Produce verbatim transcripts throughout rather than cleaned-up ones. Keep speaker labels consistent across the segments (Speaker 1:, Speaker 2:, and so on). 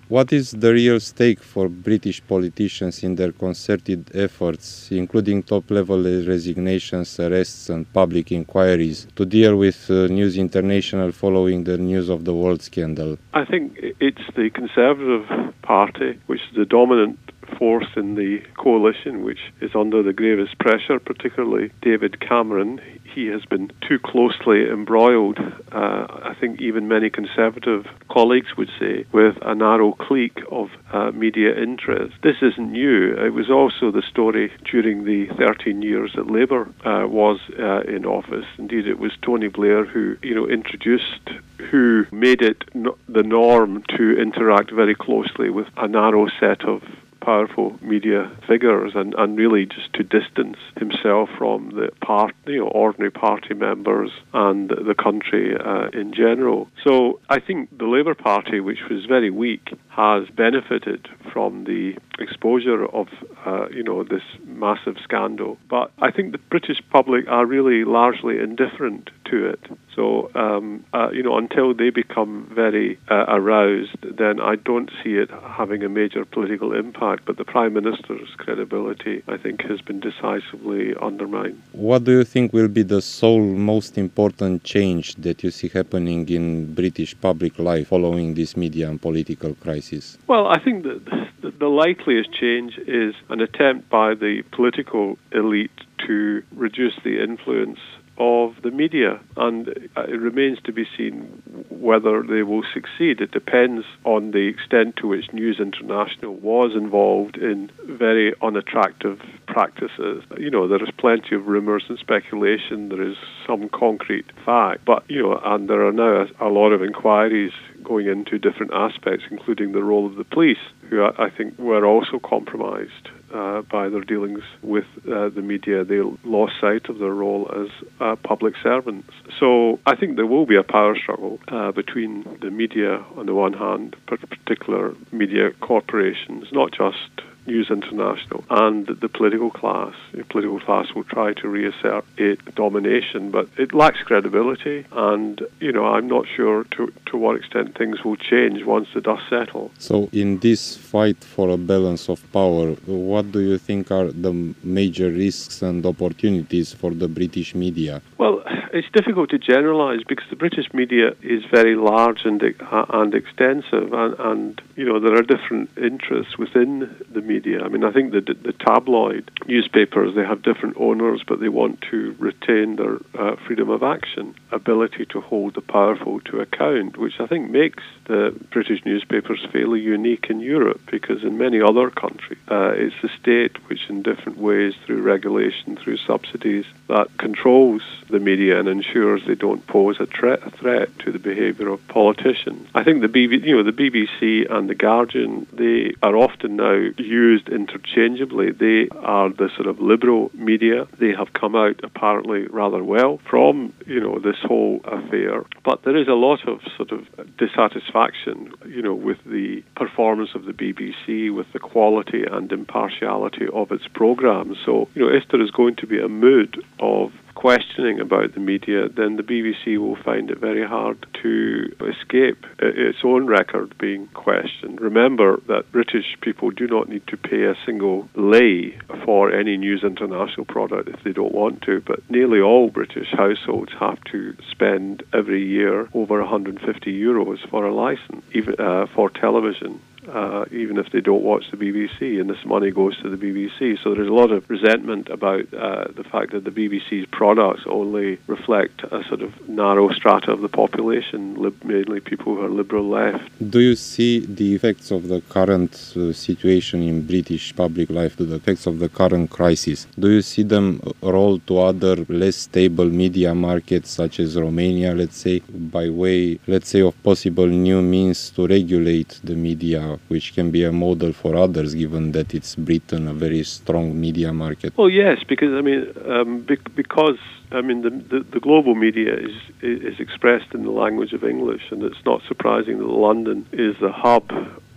Speaker 1: What is the real stake for British politicians in their concerted efforts, including top-level resignations, arrests and public inquiries, to deal with uh, News International following the News of the World scandal?
Speaker 2: I think it's the Conservative Party, which is the dominant force in the coalition, which is under the gravest pressure, particularly David Cameron. He has been too closely embroiled, uh, I think even many Conservative colleagues would say, with a narrow clique of uh, media interests. This isn't new. It was also the story during the thirteen years that Labour uh, was uh, in office. Indeed, it was Tony Blair who, you know, introduced, who made it no- the norm to interact very closely with a narrow set of powerful media figures, and, and really just to distance himself from the part, you know, ordinary party members and the country uh, in general. So I think the Labour Party, which was very weak, has benefited from the exposure of, uh, you know, this massive scandal. But I think the British public are really largely indifferent to it. So, um, uh, you know, until they become very uh, aroused, then I don't see it having a major political impact. But the Prime Minister's credibility, I think, has been decisively undermined.
Speaker 1: What do you think will be the sole most important change that you see happening in British public life following this media and political crisis?
Speaker 2: Well, I think that the, the likeliest change is an attempt by the political elite to reduce the influence of the media, and it remains to be seen whether they will succeed. It depends on the extent to which News International was involved in very unattractive practices. You know, there is plenty of rumours and speculation. There is some concrete fact, but, you know, and there are now a, a lot of inquiries going into different aspects, including the role of the police, who I, I think were also compromised Uh, by their dealings with uh, the media. They lost sight of their role as uh, public servants. So I think there will be a power struggle uh, between the media on the one hand, particular media corporations, not just News International, and the political class. The political class will try to reassert its domination, but it lacks credibility, and, you know, I'm not sure to, to what extent things will change once the dust settles.
Speaker 1: So in this fight for a balance of power, what do you think are the major risks and opportunities for the British media?
Speaker 2: Well, it's difficult to generalize because the British media is very large and uh, and extensive, and, and you know, there are different interests within the media. I mean, I think the the tabloid newspapers, they have different owners, but they want to retain their uh, freedom of action, ability to hold the powerful to account, which I think makes the British newspapers fairly unique in Europe, because in many other countries, uh, it's the state which in different ways, through regulation, through subsidies, that controls the media and ensures they don't pose a threat, a threat to the behaviour of politicians. I think the B B, you know, the B B C and the Guardian, they are often now used interchangeably. They are the sort of liberal media. They have come out apparently rather well from, you know, this whole affair. But there is a lot of sort of dissatisfaction, you know, with the performance of the B B C, with the quality and impartiality of its programmes. So, you know, if there is going to be a mood of questioning about the media, then the B B C will find it very hard to escape its own record being questioned. Remember that British people do not need to pay a single lei for any News International product if they don't want to, but nearly all British households have to spend every year over one hundred fifty euros for a license, even uh, for television. Uh, even if they don't watch the B B C, and this money goes to the B B C. So there's a lot of resentment about uh, the fact that the B B C's products only reflect a sort of narrow strata of the population, lib- mainly people who are liberal left.
Speaker 1: Do you see the effects of the current uh, situation in British public life, the effects of the current crisis? Do you see them roll to other less stable media markets such as Romania, let's say, by way, let's say, of possible new means to regulate the media, which can be a model for others, given that it's Britain, a very strong media market?
Speaker 2: Well, yes, because, I mean, um, be- because, I mean, the, the, the global media is, is expressed in the language of English, and it's not surprising that London is the hub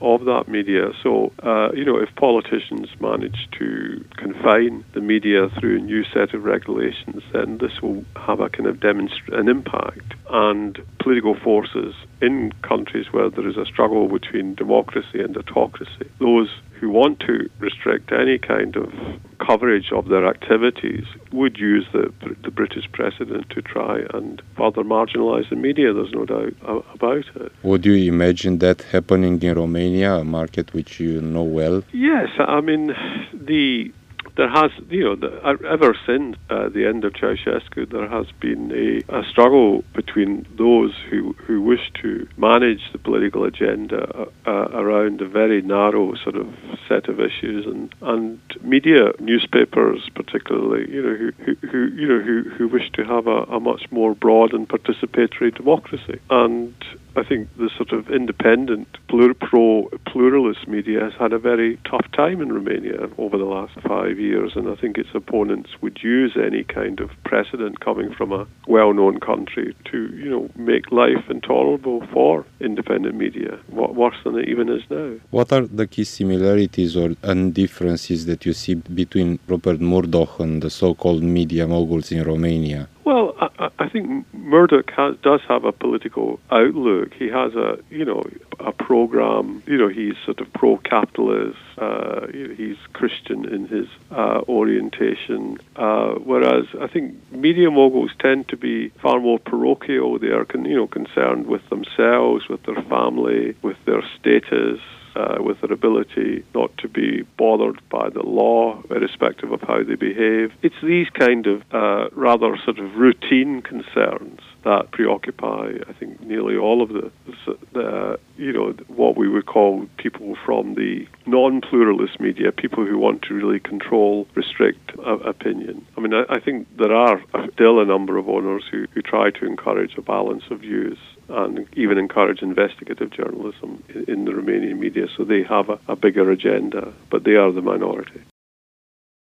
Speaker 2: of that media. So, uh, you know, if politicians manage to confine the media through a new set of regulations, then this will have a kind of demonstra- an impact. And political forces in countries where there is a struggle between democracy and autocracy, those who want to restrict any kind of coverage of their activities would use the, the British precedent to try and further marginalise the media. There's no doubt about it.
Speaker 1: Would you imagine that happening in Romania, a market which you know well?
Speaker 2: Yes, I mean, the there has, you know, the, ever since uh, the end of Ceausescu, there has been a, a struggle between those who, who wish to manage the political agenda uh, around a very narrow sort of set of issues, and, and media, newspapers particularly, you know, who, who, who you know who, who wish to have a, a much more broad and participatory democracy. And I think the sort of independent, pro-pluralist media has had a very tough time in Romania over the last five years, and I think its opponents would use any kind of precedent coming from a well-known country to, you know, make life intolerable for independent media, worse than it even is now.
Speaker 1: What are the key similarities or and differences that you see between Rupert Murdoch and the so-called media moguls in Romania?
Speaker 2: Well, I, I think Murdoch has, does have a political outlook. He has a, you know, a program. You know, he's sort of pro-capitalist. Uh, he's Christian in his uh, orientation. Uh, whereas I think media moguls tend to be far more parochial. They are, con, you know, concerned with themselves, with their family, with their status. Uh, with their ability not to be bothered by the law, irrespective of how they behave. It's these kind of uh, rather sort of routine concerns that preoccupy, I think, nearly all of the, the, you know, what we would call people from the non-pluralist media, people who want to really control, restrict uh, opinion. I mean, I, I think there are still a number of owners who, who try to encourage a balance of views and even encourage investigative journalism in, in the Romanian media, so they have a, a bigger agenda, but they are the minority.